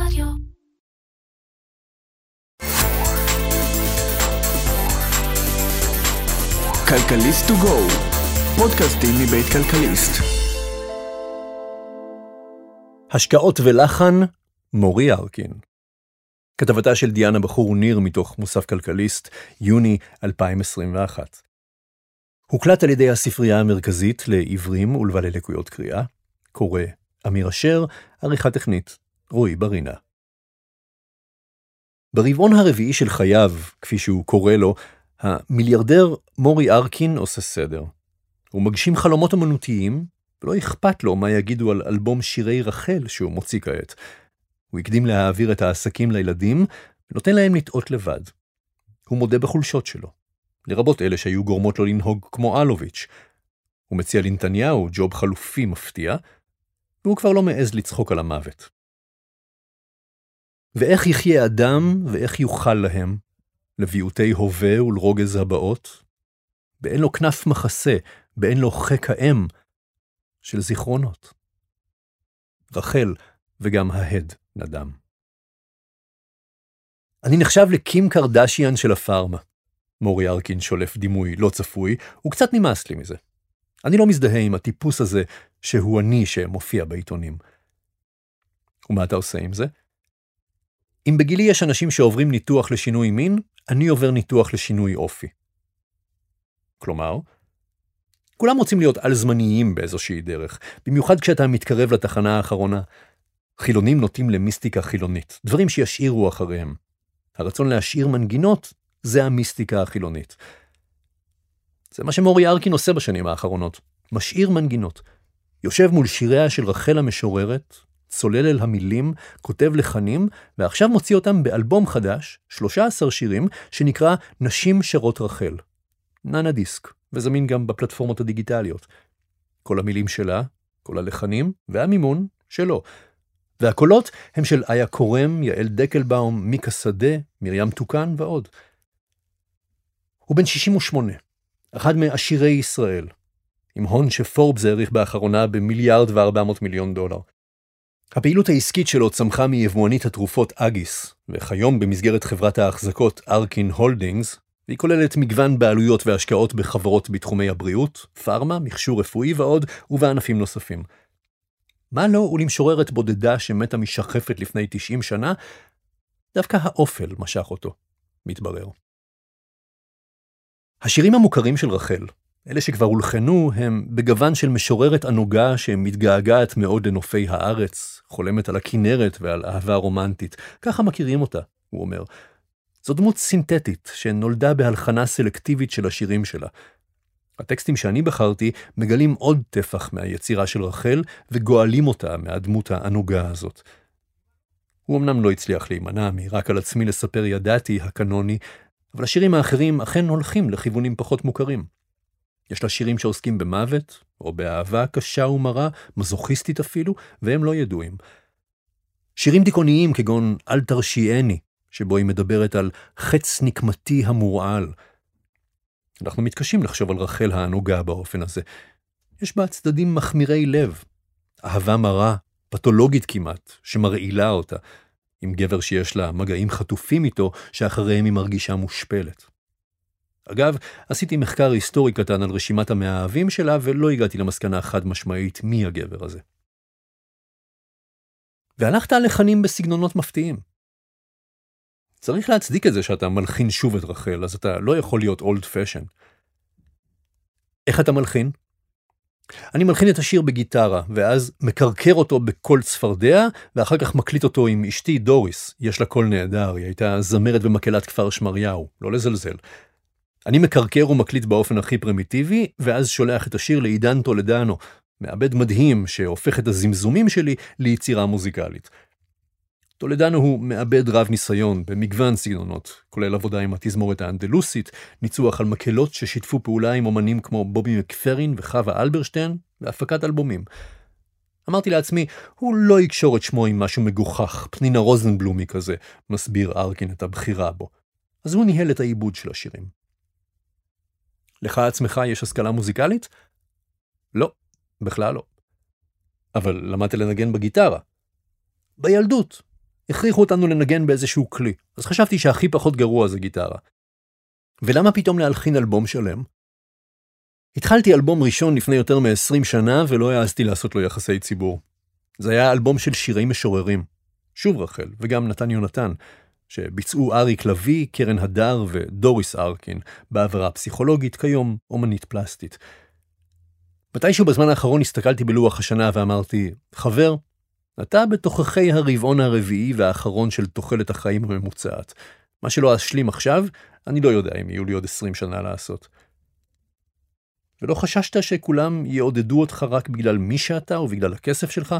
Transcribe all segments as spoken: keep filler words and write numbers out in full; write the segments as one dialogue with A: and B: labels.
A: רדיו.
B: כלכליסט טו גו, פודקאסטים מבית כלכליסט. השקעות ולחן, מורי ארקין. כתבתה של דיאנה בחור ניר מתוך מוסף כלכליסט, יוני אלפיים עשרים ואחת. הוקלט על ידי הספרייה המרכזית לעיוורים ולבעלי לקויות קריאה, קורא אמיר אשר, עריכה טכנית, רועי ברינה. ברבעון הרביעי של חייו, כפי שהוא קורא לו, המיליארדר מורי ארקין עושה סדר. הוא מגשים חלומות אמנותיים, ולא אכפת לו מה יגידו על אלבום שירי רחל שהוא מוציא כעת. הוא הקדים להעביר את העסקים לילדים, ונותן להם לטעות לבד. הוא מודה בחולשות שלו, לרבות אלה שהיו גורמות לו לנהוג כמו אלוביץ'. הוא מציע לנתניהו ג'וב חלופי מפתיע, והוא כבר לא מעז לצחוק על המוות. ואיך יחיה אדם ואיך יוכל להם, לביעותי הווה ולרוגז הבאות? באין לו כנף מחסה, באין לו חק האם של זיכרונות. רחל וגם ההד נדם. אני נחשב לקים קרדשיאן של הפארמה. מורי ארקין שולף דימוי לא צפוי, וקצת נמאס לי מזה. אני לא מזדהה עם הטיפוס הזה שהוא אני שמופיע בעיתונים. ומה אתה עושה עם זה? אם בגילי יש אנשים שעוברים ניתוח לשינוי מין, אני עובר ניתוח לשינוי אופי. כלומר, כולם רוצים להיות על זמניים באיזושהי דרך, במיוחד כשאתה מתקרב לתחנה האחרונה. חילונים נוטים למיסטיקה חילונית, דברים שישאירו אחריהם. הרצון להשאיר מנגינות זה המיסטיקה החילונית. זה מה שמורי ארקין עושה בשנים האחרונות, משאיר מנגינות. יושב מול שיריה של רחל המשוררת, צולל אל המילים, כותב לחנים, ועכשיו מוציא אותם באלבום חדש, שלושה עשר שירים, שנקרא נשים שרות רחל. ננה דיסק, וזמין גם בפלטפורמות הדיגיטליות. כל המילים שלה, כל הלחנים, והמימון שלו. והקולות הם של איה קורם, יעל דקלבאום, מיקה שדה, מרים תוקן ועוד. הוא בן שישים ושמונה, אחד מעשירי ישראל, עם הון שפורבס העריך באחרונה במיליארד וארבע מאות מיליון דולר. הפעילות העסקית שלו צמחה מיבואנית התרופות אגיס, וכיום במסגרת חברת ההחזקות ארקין הולדינגס, והיא כוללת מגוון בעלויות והשקעות בחברות בתחומי הבריאות, פארמה, מכשור רפואי ועוד, ובענפים נוספים. מה לא ולמשוררת בודדה שמתה משחפת לפני תשעים שנה, דווקא האופל משך אותו, מתברר. השירים המוכרים של רחל, אלה שכבר הולחנו, הם בגוון של משוררת ענוגה שמתגעגעת מאוד לנופי הארץ, חולמת על הכינרת ועל אהבה רומנטית. ככה מכירים אותה, הוא אומר. זו דמות סינתטית שנולדה בהלחנה סלקטיבית של השירים שלה. הטקסטים שאני בחרתי מגלים עוד טפח מהיצירה של רחל וגואלים אותה מהדמות הענוגה הזאת. הוא אמנם לא הצליח להימנע מרק על עצמי לספר ידעתי הקנוני, אבל השירים האחרים אכן הולכים לכיוונים פחות מוכרים. יש לה שירים שעוסקים במוות, או באהבה קשה ומרה, מזוכיסטית אפילו, והם לא ידועים. שירים דיכאוניים כגון אל תרשיעני, שבו היא מדברת על חץ נקמתי המורעל. אנחנו מתקשים לחשוב על רחל הענוגה באופן הזה. יש בה צדדים מחמירי לב, אהבה מרה, פתולוגית כמעט, שמרעילה אותה, עם גבר שיש לה מגעים חטופים איתו, שאחריהם היא מרגישה מושפלת. אגב, עשיתי מחקר היסטורי קטן על רשימת המאהבים שלה, ולא הגעתי למסקנה חד משמעית מי הגבר הזה. והלכת על לחנים בסגנונות מפתיעים. צריך להצדיק את זה שאתה מלחין שוב את רחל, אז אתה לא יכול להיות old fashion. איך אתה מלחין? אני מלחין את השיר בגיטרה, ואז מקרקר אותו בקול צפרדע, ואחר כך מקליט אותו עם אשתי דוריס. יש לה קול נהדר, היא הייתה זמרת במקהלת כפר שמריהו, לא לזלזל. אני מקרקר ומקליט באופן הכי פרימיטיבי, ואז שולח את השיר לעידן טולדנו, מעבד מדהים שהופך את הזמזומים שלי ליצירה מוזיקלית. טולדנו הוא מעבד רב ניסיון במגוון סגנונות, כולל עבודה עם התזמורת האנדלוסית, ניצוח על מקהלות ששיתפו פעולה עם אומנים כמו בובי מקפרין וחווה אלברשטיין, והפקת אלבומים. אמרתי לעצמי, הוא לא יקשור את שמו עם משהו מגוחך, פנינה רוזנבלומי כזה, מסביר ארקין את הבחירה בו. אז הוא ניהל את העיבוד של השירים. לך עצמך יש השכלה מוזיקלית? לא, בכלל לא. אבל למדת לנגן בגיטרה. בילדות. הכריחו אותנו לנגן באיזשהו כלי, אז חשבתי שהכי פחות גרוע זה גיטרה. ולמה פתאום להלחין אלבום שלם? התחלתי אלבום ראשון לפני יותר מ-עשרים שנה, ולא העזתי לעשות לו יחסי ציבור. זה היה אלבום של שירי משוררים. שוב רחל, וגם נתן יונתן, שביצעו אריק לוי, קרן הדר ודוריס ארקין, בעברה פסיכולוגית, כיום אומנית פלסטית. מתישהו בזמן האחרון הסתכלתי בלוח השנה ואמרתי, חבר, אתה בתוככי הרבעון הרביעי והאחרון של תוחלת החיים הממוצעת. מה שלא אשלים עכשיו, אני לא יודע אם יהיו לי עוד עשרים שנה לעשות. ולא חששת שכולם יעודדו אותך רק בגלל מי שאתה או בגלל הכסף שלך?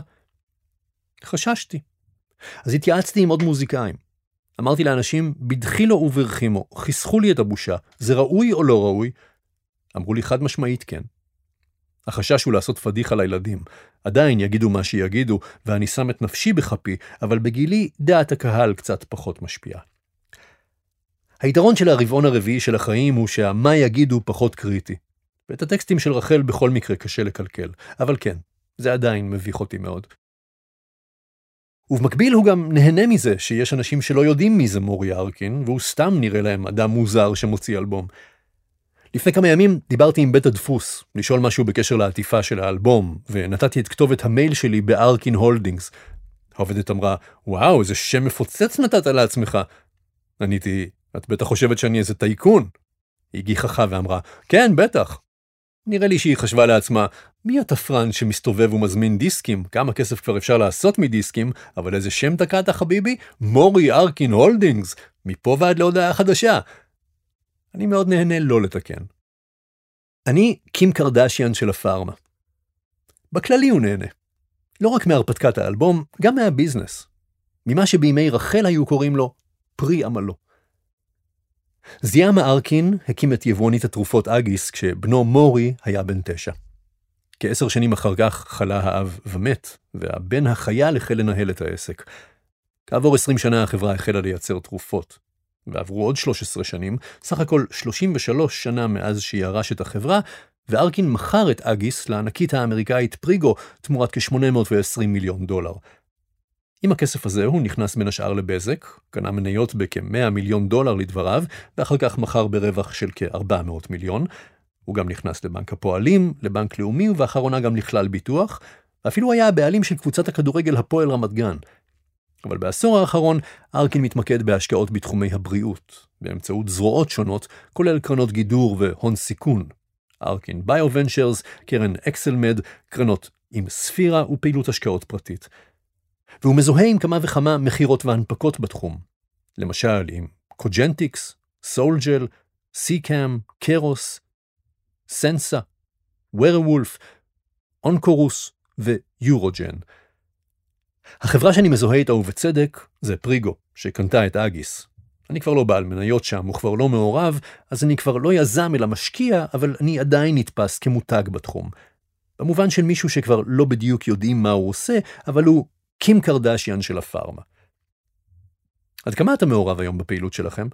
B: חששתי. אז התייעצתי עם עוד מוזיקאים. אמרתי לאנשים, בדחילו וברחימו, חיסכו לי את הבושה, זה ראוי או לא ראוי? אמרו לי חד משמעית כן. החשש הוא לעשות פדיחה לילדים. עדיין יגידו מה שיגידו, ואני שם את נפשי בחפי, אבל בגילי דעת הקהל קצת פחות משפיעה. היתרון של הרבעון הרביעי של החיים הוא שהמה יגידו פחות קריטי. ואת הטקסטים של רחל בכל מקרה קשה לקלקל, אבל כן, זה עדיין מביך אותי מאוד. ובמקביל הוא גם נהנה מזה שיש אנשים שלא יודעים מי זה מורי ארקין, והוא סתם נראה להם אדם מוזר שמוציא אלבום. לפני כמה ימים דיברתי עם בית הדפוס, לשאול משהו בקשר לעטיפה של האלבום, ונתתי את כתובת המייל שלי בארקין הולדינגס. העובדת אמרה, וואו, איזה שם מפוצץ נתת לעצמך. עניתי, את בטח חושבת שאני איזה טייקון. היא גיחכה ואמרה, כן, בטח. נראה לי שהיא חשבה לעצמה, מי התפרן שמסתובב ומזמין דיסקים? כמה כסף כבר אפשר לעשות מדיסקים? אבל איזה שם תקעת חביבי? מורי ארקין הולדינגס, מפה ועד להודעה חדשה. אני מאוד נהנה לא לתקן. אני קים קרדשיאן של הפארמה. בכללי הוא נהנה. לא רק מהרפתקת האלבום, גם מהביזנס. ממה שבימי רחל היו קוראים לו פרי עמלו. זיאמה ארקין הקים את יבואנית התרופות אגיס כשבנו מורי היה בן תשע. כעשר שנים אחר כך חלה האב ומת, והבן החייל החל לנהל את העסק. כעבור עשרים שנה החברה החלה לייצר תרופות. ועברו עוד שלוש עשרה שנים, סך הכל שלושים ושלוש שנה מאז שירש את החברה, וארקין מכר את אגיס לענקית האמריקאית פריגו תמורת כ-שמונה מאות ועשרים מיליון דולר. עם הכסף הזה הוא נכנס בין השאר לבזק, קנה מניות בכ-מאה מיליון דולר לדבריו, ואחר כך מכר ברווח של כ-ארבע מאות מיליון. הוא גם נכנס לבנק הפועלים, לבנק לאומי, ואחרונה גם לכלל ביטוח, ואפילו היה הבעלים של קבוצת הכדורגל הפועל רמת גן. אבל בעשור האחרון, ארקין מתמקד בהשקעות בתחומי הבריאות, באמצעות זרועות שונות, כולל קרנות גידור והון סיכון. ארקין ביו-ונצ'רס, קרן אקסלמד, קרנות עם ספירה ופעילות השקעות פרטית. והוא מזוהה עם כמה וכמה מחירות והנפקות בתחום. למשל עם קוג'נטיקס, סולג'ל, סיקאם, קרוס, סנסה, ווירוולף, אונקורוס ויורוג'ן. החברה שאני מזוהה איתה ובצדק זה פריגו, שקנתה את אגיס. אני כבר לא בעל מניות שם, הוא כבר לא מעורב, אז אני כבר לא יזם אלא משקיע, אבל אני עדיין נתפס כמותג בתחום. במובן של מישהו שכבר לא בדיוק יודעים מה הוא עושה, אבל הוא קים קרדשיאן של הפארמה. עד כמה אתה מעורב היום בפעילות שלכם?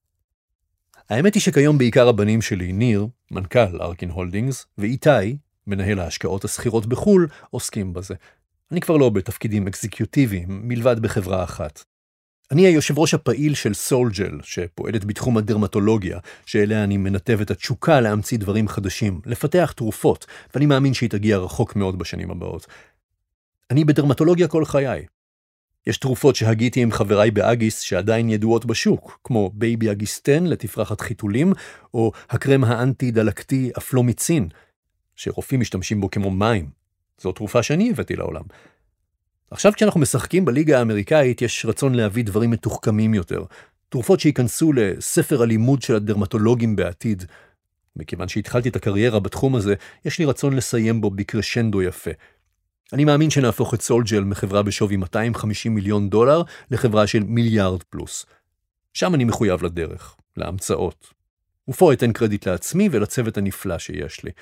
B: האמת היא שכיום בעיקר הבנים שלי, ניר, מנכ"ל ארקין הולדינגס, ואיתי, מנהל ההשקעות הסחירות בחול, עוסקים בזה. אני כבר לא בתפקידים אקזקיוטיביים, מלבד בחברה אחת. אני היושב ראש הפעיל של סולג'ל, שפועלת בתחום הדרמטולוגיה, שאליה אני מנתב את התשוקה להמציא דברים חדשים, לפתח תרופות, ואני מאמין שהיא תגיע רחוק מאוד בשנים הבאות. אני בדרמטולוגיה כל חיי. יש תרופות שהגיתי עם חבריי באגיס שעדיין ידועות בשוק, כמו בייבי אגיסטן לתפרחת חיתולים, או הקרם האנטי-דלקתי אפלומיצין, שרופאים משתמשים בו כמו מים. זו תרופה שאני הבאתי לעולם. עכשיו כשאנחנו משחקים בליגה האמריקאית, יש רצון להביא דברים מתוחכמים יותר, תרופות שייכנסו לספר הלימוד של הדרמטולוגים בעתיד. מכיוון שהתחלתי את הקריירה בתחום הזה, יש לי רצון לסיים בו בקרשנדו יפה. אני מאמין שנהפוך את סולג'ל מחברה בשווי מאתיים וחמישים מיליון דולר לחברה של מיליארד פלוס. שם אני מחויב לדרך, להמצאות. ופה אתן קרדיט לעצמי ולצוות הנפלא שיש לי.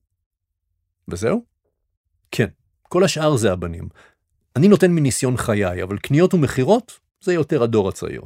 B: וזהו? כן, כל השאר זה הבנים. אני נותן מניסיון חיי, אבל קניות ומחירות זה יותר הדור הצעיר.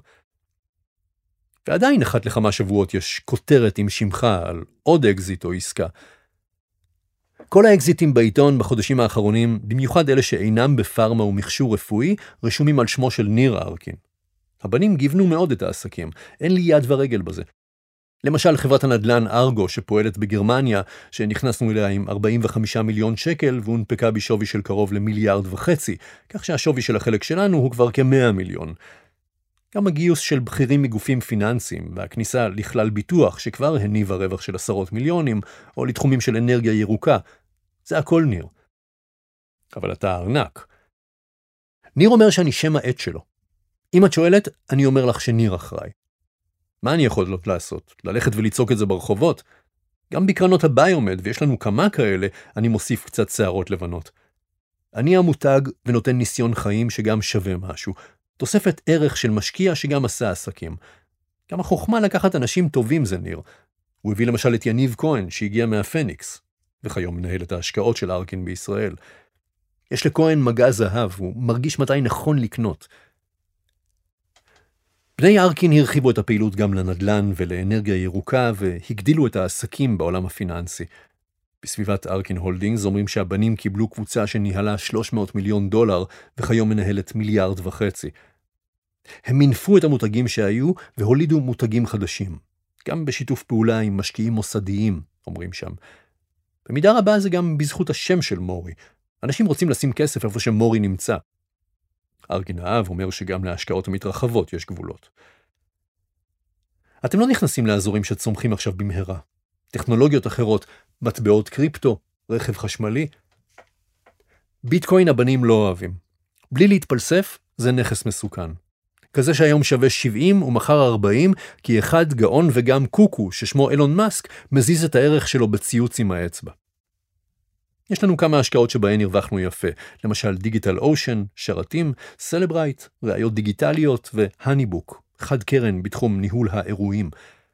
B: ועדיין אחת לכמה שבועות יש כותרת עם שמך על עוד אקזיט או עסקה. כל האקזיטים בעיתון בחודשים האחרונים, במיוחד אלה שאינם בפארמה ומכשור רפואי, רשומים על שמו של ניר ארקין. הבנים גיוונו מאוד את העסקים, אין לי יד ורגל בזה. למשל, חברת הנדל"ן ארגו שפועלת בגרמניה, שנכנסנו אליה עם ארבעים וחמישה מיליון שקל, והונפקה בשווי של קרוב למיליארד וחצי, כך שהשווי של החלק שלנו הוא כבר כ-מאה מיליון. גם הגיוס של בכירים מגופים פיננסיים, והכניסה לכלל ביטוח שכבר הניבה רווח של עשרות מיליונים, או לתחומים של אנרגיה ירוקה, זה הכל ניר. אבל אתה ארנק. ניר אומר שאני שם העט שלו. אם את שואלת, אני אומר לך שניר אחראי. מה אני יכול לעשות? ללכת וליצוק את זה ברחובות? גם בקרנות הביומד, ויש לנו כמה כאלה, אני מוסיף קצת שערות לבנות. אני המותג ונותן ניסיון חיים שגם שווה משהו. תוספת ערך של משקיע שגם עשה עסקים. גם החוכמה לקחת אנשים טובים זה ניר. הוא הביא למשל את יניב כהן שהגיע מהפניקס, וכיום מנהל את ההשקעות של ארקין בישראל. יש לכהן מגע זהב, הוא מרגיש מתי נכון לקנות. בני ארקין הרחיבו את הפעילות גם לנדל"ן ולאנרגיה ירוקה, והגדילו את העסקים בעולם הפיננסי. בסביבת ארקין הולדינגס אומרים שהבנים קיבלו קבוצה שניהלה שלוש מאות מיליון דולר, וכיום מנהלת מיליארד וחצי. הם מנפו את המותגים שהיו, והולידו מותגים חדשים. גם בשיתוף פעולה עם משקיעים מוסדיים, אומרים שם. במידה רבה זה גם בזכות השם של מורי. אנשים רוצים לשים כסף איפה שמורי נמצא. ארקין האב אומר שגם להשקעות המתרחבות יש גבולות. אתם לא נכנסים לאזורים שצומחים עכשיו במהרה. טכנולוגיות אחרות, מטבעות קריפטו, רכב חשמלי. ביטקוין הבנים לא אוהבים. בלי להתפלסף, זה נכס מסוכן. כזה שהיום שווה שבעים ומחר ארבעים, כי אחד גאון וגם קוקו, ששמו אילון מאסק, מזיז את הערך שלו בציוץ עם האצבע. יש לנו כמה השקעות שבהן הרווחנו יפה, למשל דיגיטל אושן, שרתים, סלברייט, ראיות דיגיטליות והניבוק, חד קרן בתחום ניהול האירועים.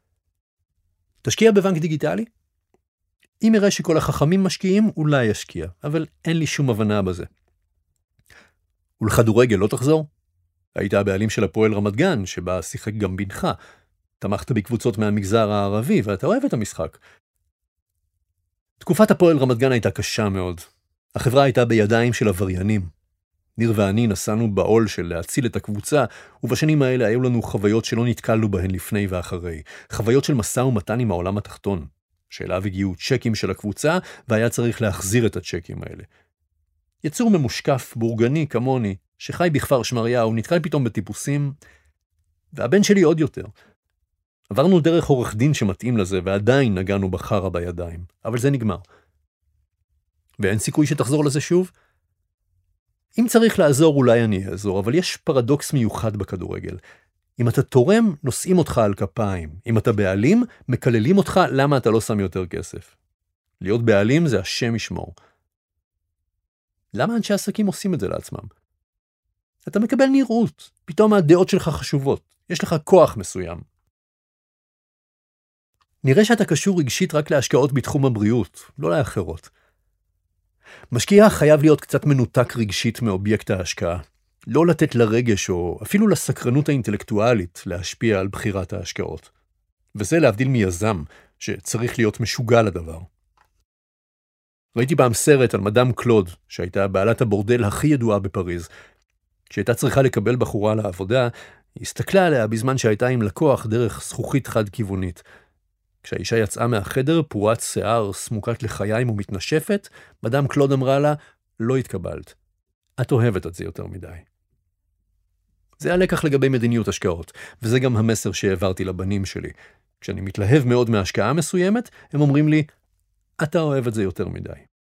B: תשקיע בבנק דיגיטלי? אם יראה שכל החכמים משקיעים, אולי ישקיע, אבל אין לי שום הבנה בזה. ולכדורגל לא תחזור? היית הבעלים של הפועל רמת גן, שבה שיחק גם בנך. תמכת בקבוצות מהמגזר הערבי, ואתה אוהב את המשחק. תקופת הפועל רמת גן הייתה קשה מאוד. החברה הייתה בידיים של עבריינים. ניר ואני נסענו בעול של להציל את הקבוצה, ובשנים האלה היו לנו חוויות שלא נתקלנו בהן לפני ואחרי. חוויות של מסע ומתן עם העולם התחתון, שאליו הגיעו צ'קים של הקבוצה, והיה צריך להחזיר את הצ'קים האלה. יצור ממושקף, בורגני כמוני, שחי בכפר שמריהו, נתקל פתאום בטיפוסים, והבן שלי עוד יותר. עברנו דרך עורך דין שמתאים לזה, ועדיין נגענו בחרה בידיים. אבל זה נגמר. ואין סיכוי שתחזור לזה שוב? אם צריך לעזור, אולי אני אעזור, אבל יש פרדוקס מיוחד בכדורגל. אם אתה תורם, נושאים אותך על כפיים. אם אתה בעלים, מקללים אותך למה אתה לא שם יותר כסף. להיות בעלים זה השם ישמור. למה אנשי עסקים עושים את זה לעצמם? אתה מקבל נראות. פתאום הדעות שלך חשובות. יש לך כוח מסוים. נראה שאתה קשור רגשית רק להשקעות בתחום הבריאות, לא לאחרות. משקיע חייב להיות קצת מנותק רגשית מאובייקט ההשקעה. לא לתת לרגש או אפילו לסקרנות האינטלקטואלית להשפיע על בחירת ההשקעות. וזה להבדיל מיזם שצריך להיות משוגע לדבר. ראיתי פעם סרט על מדאם קלוד, שהייתה בעלת הבורדל הכי ידועה בפריז. כשהייתה צריכה לקבל בחורה לעבודה, היא הסתכלה עליה בזמן שהייתה עם לקוח דרך זכוכית חד-כיוונית. כשהאישה יצאה מהחדר, פורת שיער, סמוקת לחיים ומתנשפת, מדאם קלוד אמרה לה, לא התקבלת. את אוהבת את זה יותר מדי. זה הלקח לגבי מדיניות השקעות, וזה גם המסר שהעברתי לבנים שלי. כשאני מתלהב מאוד מהשקעה מסוימת, הם אומרים לי, אתה אוהב את זה יותר מדי.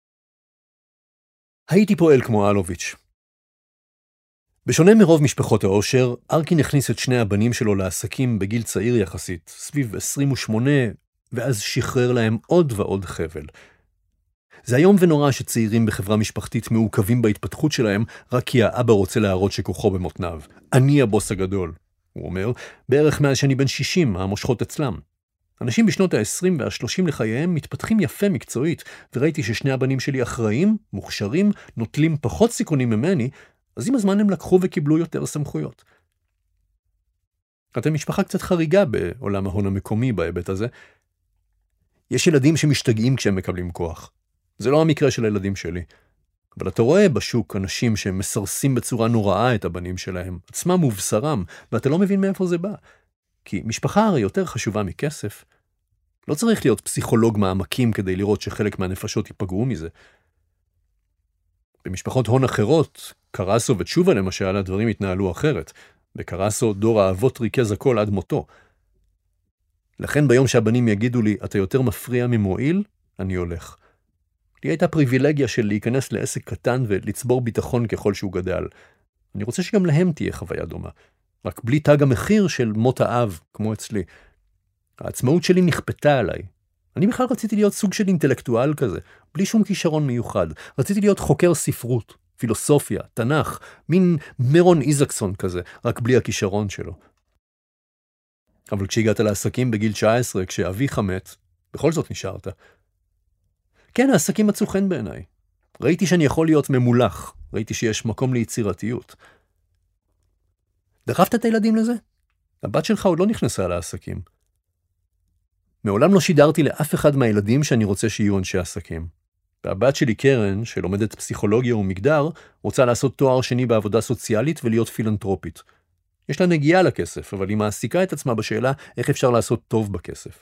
B: הייתי פועל כמו אלוביץ'. בשונה מרוב משפחות האושר, ארקין הכניס את שני הבנים שלו לעסקים בגיל צעיר יחסית, סביב עשרים ושמונה, ואז שחרר להם עוד ועוד חבל. זה היום ונורא שצעירים בחברה משפחתית מעוכבים בהתפתחות שלהם, רק כי האבא רוצה להראות שכוחו במותניו. אני הבוס הגדול, הוא אומר, בערך מאז שאני בן שישים, המושכות אצלם. אנשים בשנות ה-עשרים וה-שלושים לחייהם מתפתחים יפה מקצועית, וראיתי ששני הבנים שלי אחראים, מוכשרים, נוטלים פחות סיכונים ממני, אז עם הזמן הם לקחו וקיבלו יותר סמכויות. אתם משפחה קצת חריגה בעולם ההון המקומי בהיבט הזה. יש ילדים שמשתגעים כשהם מקבלים כוח. זה לא המקרה של הילדים שלי. אבל אתה רואה בשוק אנשים שמסרסים בצורה נוראה את הבנים שלהם, עצמם ובשרם, ואתה לא מבין מאיפה זה בא. כי משפחה הרי יותר חשובה מכסף. לא צריך להיות פסיכולוג מעמקים כדי לראות שחלק מהנפשות ייפגעו מזה. במשפחות הון אחרות, קרסו ותשובה למשל, הדברים התנהלו אחרת. בקרסו דור האבות ריכז הכל עד מותו. לכן ביום שהבנים יגידו לי, אתה יותר מפריע ממועיל, אני הולך. לי הייתה פריבילגיה של להיכנס לעסק קטן ולצבור ביטחון ככל שהוא גדל. אני רוצה שגם להם תהיה חוויה דומה. רק בלי תג המחיר של מות האב, כמו אצלי. העצמאות שלי נכפתה עליי. אני בכלל רציתי להיות סוג של אינטלקטואל כזה, בלי שום כישרון מיוחד. רציתי להיות חוקר ספרות, פילוסופיה, תנ"ך, מין מרון איזקסון כזה, רק בלי הכישרון שלו. אבל כשהגעת לעסקים בגיל תשע עשרה, כשאביך מת, בכל זאת נשארת. כן, העסקים מצאו חן בעיניי. ראיתי שאני יכול להיות ממולח, ראיתי שיש מקום ליצירתיות. דחפת את הילדים לזה? הבת שלך עוד לא נכנסה לעסקים. מעולם לא שידרתי לאף אחד מהילדים שאני רוצה שיהיו אנשי עסקים. והבת שלי קרן, שלומדת פסיכולוגיה ומגדר, רוצה לעשות תואר שני בעבודה סוציאלית ולהיות פילנטרופית. יש לה נגיעה לכסף, אבל היא מעסיקה את עצמה בשאלה איך אפשר לעשות טוב בכסף.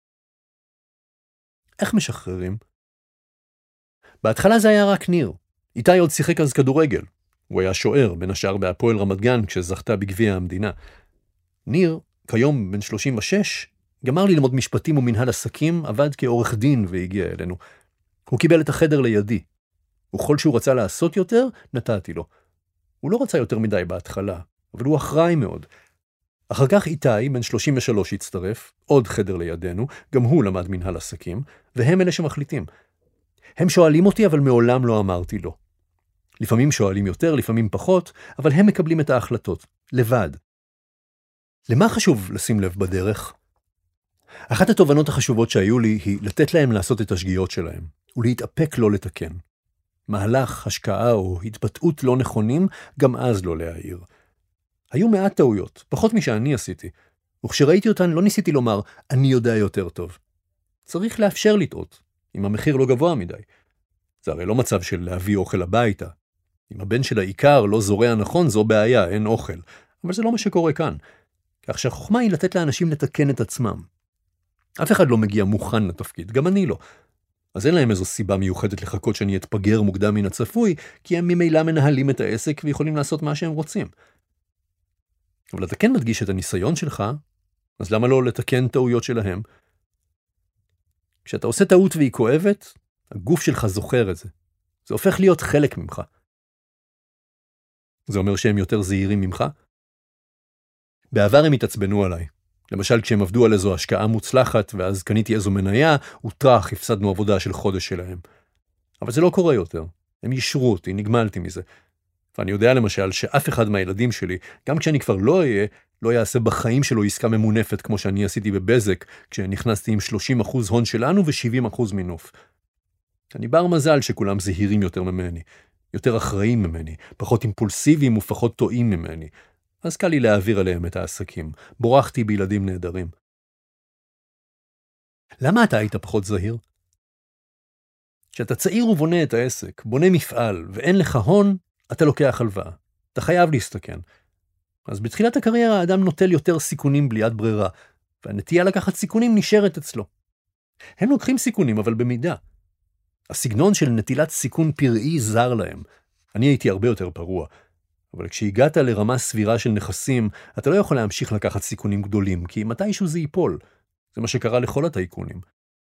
B: איך משחררים? בהתחלה זה היה רק ניר. איתי עוד שיחק אז כדורגל. הוא היה שוער, בין השאר בהפועל רמת גן, כשזכתה בגביע המדינה. ניר, כיום בן שלושים ושש, גמר ללמוד משפטים ומנהל עסקים, עבד כעורך דין והגיע אלינו. הוא קיבל את החדר לידי. וכל שהוא רצה לעשות יותר, נתתי לו. הוא לא רצה יותר מדי בהתחלה, אבל הוא אחראי מאוד. אחר כך איתי, בן שלושים ושלוש, הצטרף, עוד חדר לידינו, גם הוא למד מנהל עסקים, והם אלה שמחליטים. הם שואלים אותי, אבל מעולם לא אמרתי לו. לפעמים שואלים יותר, לפעמים פחות, אבל הם מקבלים את ההחלטות, לבד. למה חשוב לשים לב בדרך? אחת התובנות החשובות שהיו לי היא לתת להם לעשות את השגיאות שלהם, ולהתאפק לא לתקן. מהלך, השקעה או התבטאות לא נכונים, גם אז לא להעיר. היו מעט טעויות, פחות משאני עשיתי, וכשראיתי אותן לא ניסיתי לומר, אני יודע יותר טוב. צריך לאפשר לטעות, אם המחיר לא גבוה מדי. זה הרי לא מצב של להביא אוכל הביתה. אם הבן של העיקר לא זורע נכון, זו בעיה, אין אוכל. אבל זה לא מה שקורה כאן. כך שהחוכמה היא לתת לאנשים לתקן את עצמם. אף אחד לא מגיע מוכן לתפקיד, גם אני לא. אז אין להם איזו סיבה מיוחדת לחכות שאני אתפגר מוקדם מן הצפוי, כי הם ממילא מנהלים את העסק ויכולים לעשות מה שהם רוצים. אבל אתה כן מדגיש את הניסיון שלך, אז למה לא לתקן טעויות שלהם? כשאתה עושה טעות והיא כואבת, הגוף שלך זוכר את זה. זה הופך להיות חלק ממך. זה אומר שהם יותר זהירים ממך? בעבר הם התעצבנו עליי. למשל, כשהם עבדו על איזו השקעה מוצלחת, ואז קניתי איזו מניה, וטרח, הפסדנו עבודה של חודש שלהם. אבל זה לא קורה יותר. הם ישרו אותי, נגמלתי מזה. ואני יודע למשל שאף אחד מהילדים שלי, גם כשאני כבר לא אהיה, לא יעשה בחיים שלו עסקה ממונפת כמו שאני עשיתי בבזק, כשנכנסתי עם שלושים אחוז הון שלנו ו-שבעים אחוז מינוף. אני בר מזל שכולם זהירים יותר ממני, יותר אחראים ממני, פחות אימפולסיביים ופחות טועים ממני. אז קל לי להעביר עליהם את העסקים. בורחתי בילדים נהדרים. למה אתה היית פחות זהיר? כשאתה צעיר ובונה את העסק, בונה מפעל, ואין לך הון, אתה לוקח הלוואה. אתה חייב להסתכן. אז בתחילת הקריירה האדם נוטל יותר סיכונים בלי יד ברירה, והנטייה לקחת סיכונים נשארת אצלו. הם לוקחים סיכונים, אבל במידה. הסגנון של נטילת סיכון פראי זר להם. אני הייתי הרבה יותר פרוע. אבל כשהגעת לרמה סבירה של נכסים, אתה לא יכול להמשיך לקחת סיכונים גדולים, כי מתישהו זה ייפול. זה מה שקרה לכל הטייקונים.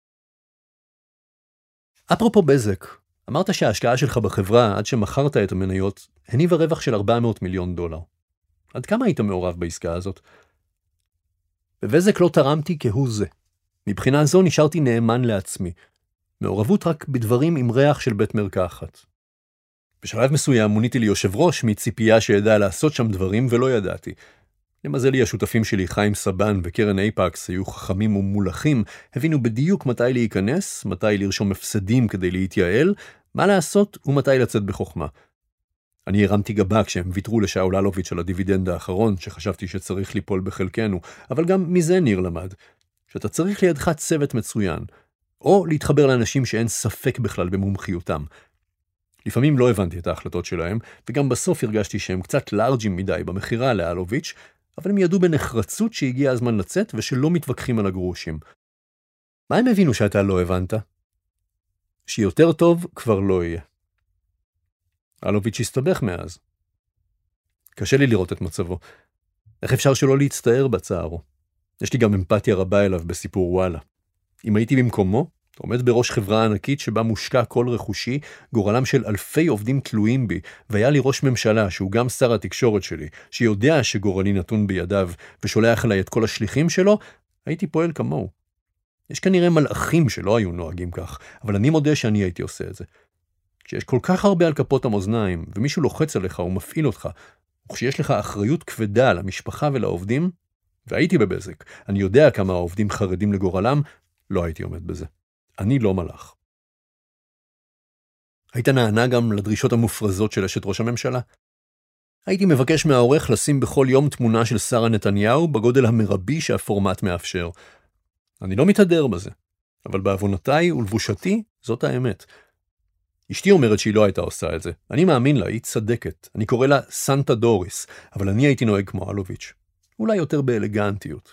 B: אפרופו בזק, אמרת שההשקעה שלך בחברה, עד שמכרת את המניות, הניבה רווח של ארבע מאות מיליון דולר. עד כמה היית מעורב בעסקה הזאת? בבזק לא תרמתי כהוא זה. מבחינה זו נשארתי נאמן לעצמי. מעורבות רק בדברים עם ריח של בית מרקחת. בשלב מסוים מוניתי לי יושב ראש מציפייה שידע לעשות שם דברים ולא ידעתי. למזלי השותפים שלי חיים סבן וקרן אייפקס היו חכמים ומולכים, הבינו בדיוק מתי להיכנס, מתי לרשום הפסדים כדי להתייעל, מה לעשות ומתי לצאת בחוכמה. אני הרמתי גבה כשהם ויתרו לשאול אלוביץ' על הדיבידנד האחרון שחשבתי שצריך ליפול בחלקנו, אבל גם מזה ניר למד, שאתה צריך לידך צוות מצוין, או להתחבר לאנשים שאין ספק בכלל במומחיותם. לפעמים לא הבנתי את ההחלטות שלהם, וגם בסוף הרגשתי שהם קצת לארג'ים מדי במחירה לאלוביץ', אבל הם ידעו בנחרצות שהגיע הזמן לצאת ושלא מתווכחים על הגרושים. מה הם הבינו שאתה לא הבנת? שיותר טוב כבר לא יהיה. אלוביץ' הסתבך מאז. קשה לי לראות את מצבו. איך אפשר שלא להצטער בצערו? יש לי גם אמפתיה רבה אליו בסיפור וואלה. אם הייתי במקומו, עומד בראש חברה ענקית שבה מושקע כל רכושי, גורלם של אלפי עובדים תלויים בי, והיה לי ראש ממשלה שהוא גם שר התקשורת שלי, שיודע שגורלי נתון בידיו ושולח עליי את כל השליחים שלו, הייתי פועל כמוהו. יש כנראה מלאכים שלא היו נוהגים כך, אבל אני מודה שאני הייתי עושה את זה. כשיש כל כך הרבה על כפות המאזניים, ומישהו לוחץ עליך ומפעיל אותך, וכשיש לך אחריות כבדה למשפחה ולעובדים, והייתי בבזק, אני יודע כמה העובדים חרדים לגורלם, לא הייתי עומד בזה. אני לא מלאך. היית נענה גם לדרישות המופרזות של אשת ראש הממשלה? הייתי מבקש מהעורך לשים בכל יום תמונה של שרה נתניהו בגודל המרבי שהפורמט מאפשר. אני לא מתהדר בזה, אבל בעוונותיי ולבושתי זאת האמת. אשתי אומרת שהיא לא הייתה עושה את זה. אני מאמין לה, היא צדקת. אני קורא לה סנטה דוריס, אבל אני הייתי נוהג כמו אלוביץ'. אולי יותר באלגנטיות.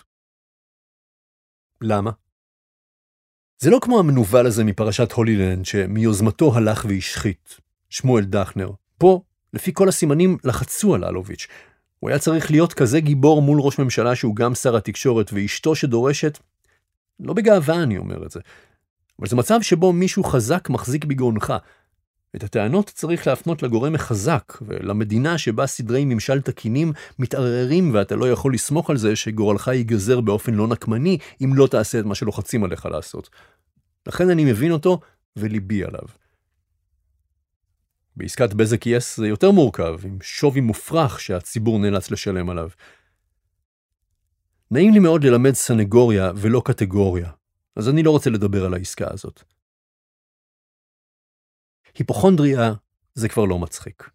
B: למה? זה לא כמו המנובל הזה מפרשת הולילנד, שמיוזמתו הלך והשחית. שמואל דחנר. פה, לפי כל הסימנים, לחצו על אלוביץ'. הוא היה צריך להיות כזה גיבור מול ראש ממשלה שהוא גם שר התקשורת ואשתו שדורשת. לא בגאווה אני אומר את זה. אבל זה מצב שבו מישהו חזק מחזיק בגרונך. את הטענות צריך להפנות לגורם החזק, ולמדינה שבה סדרי ממשל תקינים מתערערים, ואתה לא יכול לסמוך על זה שגורלך ייגזר באופן לא נקמני, אם לא תעשה את מה שלוחצים עליך לעשות. לכן אני מבין אותו, וליבי עליו. בעסקת בזק יס זה יותר מורכב, עם שווי מופרך שהציבור נאלץ לשלם עליו. נעים לי מאוד ללמד סנגוריה ולא קטגוריה, אז אני לא רוצה לדבר על העסקה הזאת. היפוכונדריה זה כבר לא מצחיק.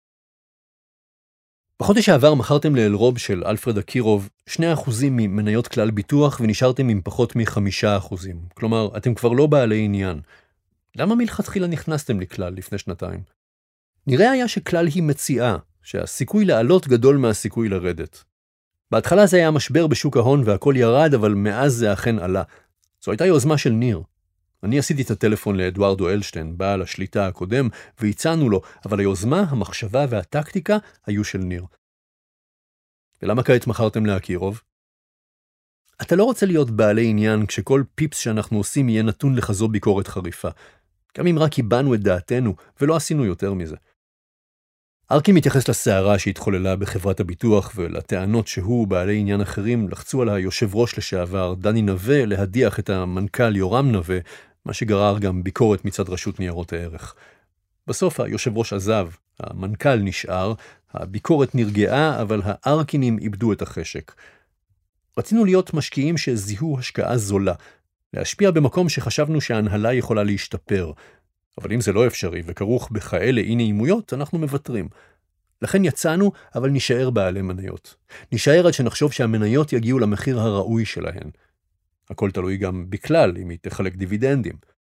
B: בחודש העבר מכרתם לאלרוב של אלפרד אקירוב שני אחוזים ממניות כלל ביטוח ונשארתם עם פחות מחמישה אחוזים. כלומר, אתם כבר לא בעלי עניין. למה מלכתחילה נכנסתם לכלל לפני שנתיים? נראה היה שכלל היא מציעה, שהסיכוי לעלות גדול מהסיכוי לרדת. בהתחלה זה היה משבר בשוק ההון והכל ירד, אבל מאז זה אכן עלה. זו הייתה יוזמה של ניר. אני עשיתי את הטלפון לאדוארדו אלשטיין, בעל השליטה הקודם, והצענו לו, אבל היוזמה, המחשבה והטקטיקה היו של ניר. ולמה כעת מכרתם לאקירוב? אתה לא רוצה להיות בעלי עניין כשכל פיפס שאנחנו עושים יהיה נתון לחזו ביקורת חריפה. גם אם רק קיבלנו את דעתנו, ולא עשינו יותר מזה. ארקי מתייחס לסערה שהתחוללה בחברת הביטוח ולטענות שהוא בעלי עניין אחרים לחצו על היושב ראש לשעבר דני נווה להדיח את המנכ"ל יורם נווה, מה שגרר גם ביקורת מצד רשות ניירות הערך. בסוף היושב ראש עזב, המנכ"ל נשאר, הביקורת נרגעה, אבל הארקינים איבדו את החשק. רצינו להיות משקיעים שזיהו השקעה זולה, להשפיע במקום שחשבנו שההנהלה יכולה להשתפר, אבל אם זה לא אפשרי וכרוך בכאלה אי נעימויות, אנחנו מבטרים. לכן יצאנו, אבל נשאר בעלי מניות. נשאר עד שנחשוב שהמניות יגיעו למחיר הראוי שלהן. הכל תלוי גם בכלל, אם היא תחלק דיבידנדים.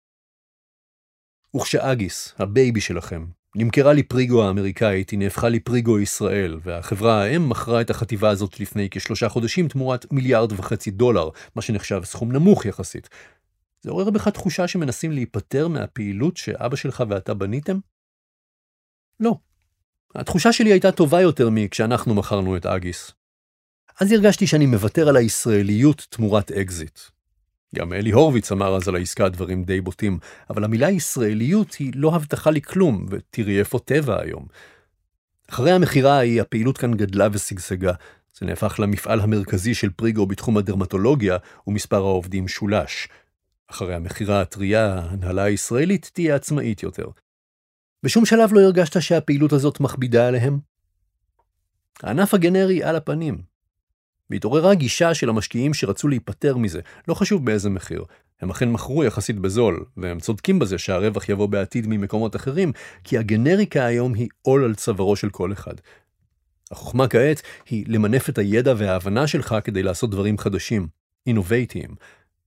B: וכשאגיס, הבייבי שלכם, נמכרה לי פריגו האמריקאית, היא נהפכה לי פריגו ישראל, והחברה האם מכרה את החטיבה הזאת לפני כשלושה חודשים תמורת מיליארד וחצי דולר, מה שנחשב סכום נמוך יחסית. זה עורר בך תחושה שמנסים להיפטר מהפעילות שאבא שלך ואתה בניתם? לא. התחושה שלי הייתה טובה יותר מכשאנחנו מכרנו את אגיס. אז הרגשתי שאני מוותר על הישראליות תמורת אקזיט. גם אלי הורביץ אמר אז על העסקה דברים די בוטים, אבל המילה ישראליות היא לא הבטחה לי כלום, ותראי איפה טבע היום. אחרי המחירה היא, הפעילות כאן גדלה וסגסגה. זה נהפך למפעל המרכזי של פריגו בתחום הדרמטולוגיה, ומספר העובדים שולש. אחרי המחירה הטריה, ההנהלה הישראלית תהיה עצמאית יותר. בשום שלב לא הרגשת שהפעילות הזאת מכבידה עליהם? הענף הגנרי על הפנים. והתעוררה גישה של המשקיעים שרצו להיפטר מזה, לא חשוב באיזה מחיר. הם אכן מכרו יחסית בזול, והם צודקים בזה שהרווח יבוא בעתיד ממקומות אחרים, כי הגנריקה היום היא עול על צווארו של כל אחד. החוכמה כעת היא למנף את הידע וההבנה שלך כדי לעשות דברים חדשים, אינובייטיים.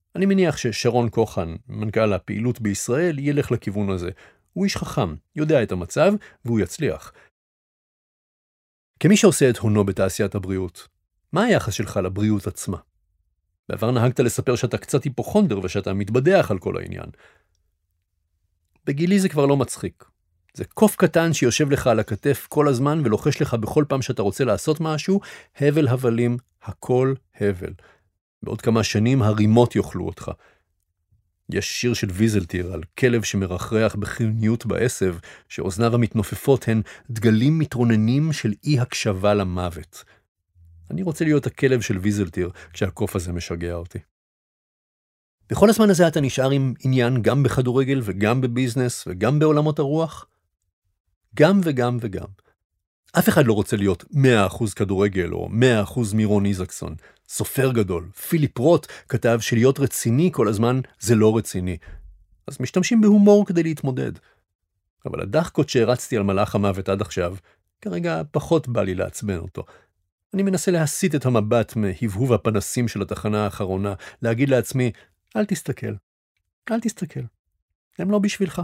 B: אני מניח ששרון כוחן, מנכ"ל הפעילות בישראל, ילך לכיוון הזה. הוא איש חכם, יודע את המצב, והוא יצליח. כמי שעושה את הונו בתעשיית הבריאות, מה היחס שלך לבריאות עצמה? בעבר נהגת לספר שאתה קצת היפוכונדר ושאתה מתבדח על כל העניין. בגילי זה כבר לא מצחיק. זה קוף קטן שיושב לך על הכתף כל הזמן ולוחש לך בכל פעם שאתה רוצה לעשות משהו, הבל הבלים, הכל הבל. בעוד כמה שנים הרימות יאכלו אותך. יש שיר של ויזלטיר על כלב שמרחרח בחיוניות בעשב, שאוזניו המתנופפות הן דגלים מתרוננים של אי הקשבה למוות. אני רוצה להיות הכלב של ויזלטיר כשהקוף הזה משגע אותי. בכל הזמן הזה אתה נשאר עם עניין גם בכדורגל וגם בביזנס וגם בעולמות הרוח? גם וגם וגם. אף אחד לא רוצה להיות מאה אחוז כדורגל או מאה אחוז מירון איזקסון. סופר גדול, פיליפ רוט, כתב שלהיות רציני כל הזמן זה לא רציני. אז משתמשים בהומור כדי להתמודד. אבל הדחקות שהרצתי על מלאך המוות עד עכשיו, כרגע פחות בא לי לעצבן אותו. אני מנסה להסיט את המבט מהבהוב הפנסים של התחנה האחרונה, להגיד לעצמי, אל תסתכל, אל תסתכל, הם לא בשבילך.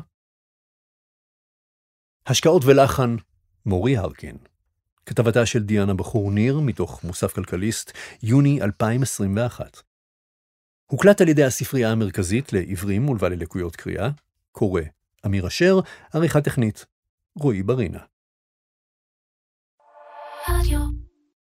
B: השקעות ולחן, מורי הרקין. כתבתה של דיאנה בחור ניר, מתוך מוסף כלכליסט, יוני אלפיים עשרים ואחת. הוקלט על ידי הספרייה המרכזית לעברים ולבעלי לקויות קריאה, קורא, אמיר אשר, עריכה טכנית, רועי ברינה.